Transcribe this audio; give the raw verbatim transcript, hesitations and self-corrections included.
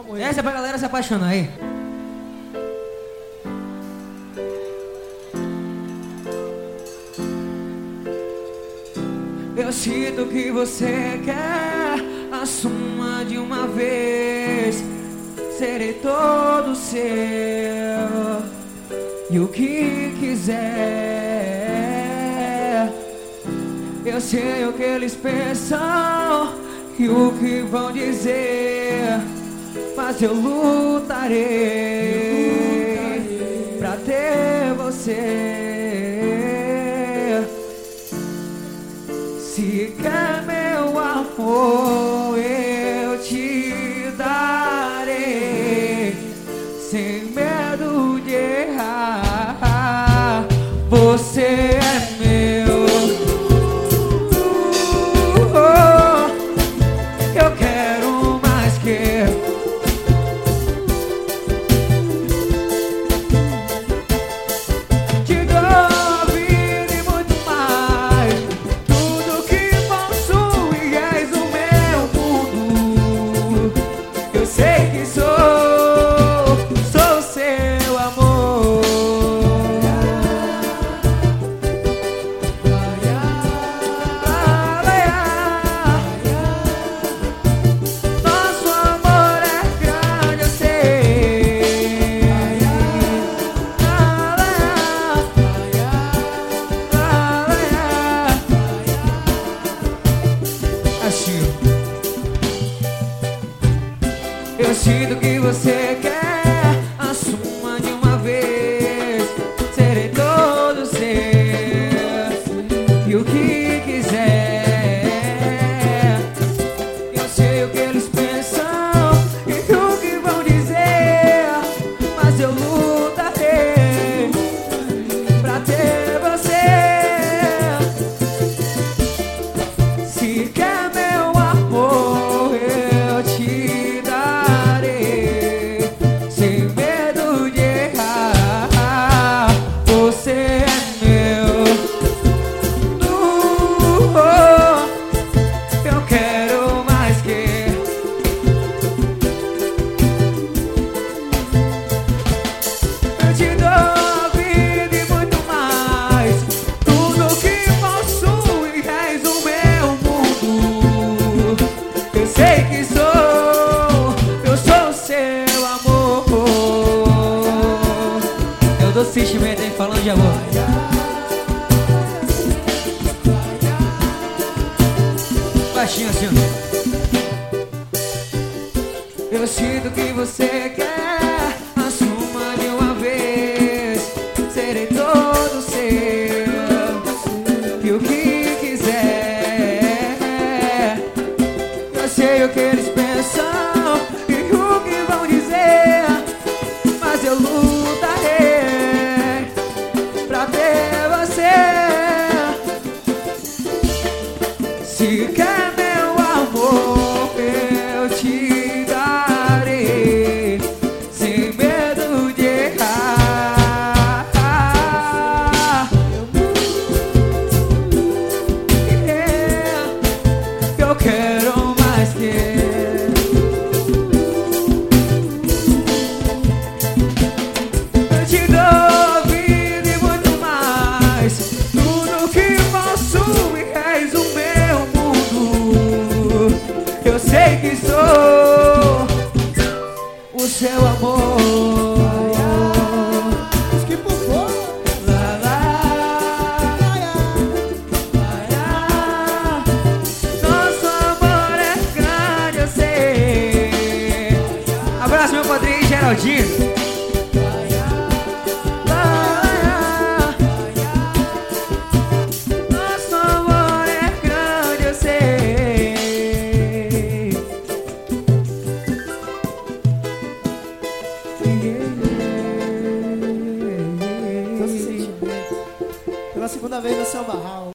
ele. Essa é pra galera se apaixonar aí. Eu sinto que você quer, assuma de uma vez. Serei todo seu, e o que quiser. Eu sei o que eles pensam e o que vão dizer, mas eu lutarei pra ter você. Se quer meu amor, eu te darei, sem medo de errar. Você é meu. Eu quero mais que te dou a vida e muito mais. Tudo que possui és o meu mundo. Eu sei que sou, sou seu amor. Nosso amor é grande, eu sei. Assim. Eu sinto que você quer, assuma de uma vez. Serei todo seu, e o que quiser. Eu sei o que eles pensam e o que vão dizer, mas eu lutarei pra ter você. Se quer meu amor, eu te darei, sem medo de errar. Você é meu. Uh, eu quero mais que eu te dou a vida e muito mais. Tudo que possui és o meu mundo. Eu sei que sou, eu sou seu amor. Eu dou sentimento aí falando de amor. Baixinho assim, ó. Eu sinto que você quer, assuma de uma vez. Serei todo seu, e o que quiser. Eu sei o que eles pensam e o que vão dizer, mas eu lutarei pra ter você. Se quer meu amor, eu te darei, sem medo de errar. Yeah, eu quero mais que eu te dou a vida e muito mais. Tudo que possui és o meu mundo. Eu sei que sou o seu amor. Que por favor. Lá, lá, lá. Nosso amor é grande, eu sei. Abraço, meu padrinho Geraldinho. Nosso amor é grande, eu sei. Tô se sentindo. Pela segunda vez no seu barral.